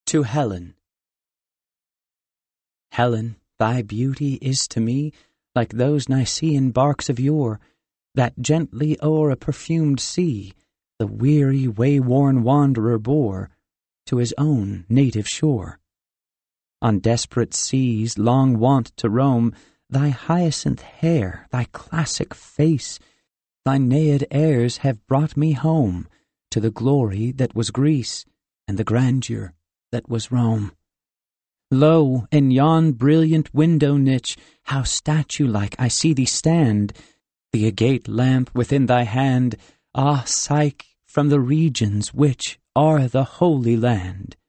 To Helen. Helen, thy beauty is to me like those Nicean barks of yore, that gently o'er a perfumed sea the weary, way-worn wanderer bore to his own native shore. On desperate seas long wont to roam, thy hyacinth hair, thy classic face, thy Naiad airs have brought me home to the glory that was Greece and the grandeur that was Rome. Lo, in yon brilliant window niche, how statue-like I see thee stand, the agate lamp within thy hand, ah, Psyche, from the regions which are the Holy Land.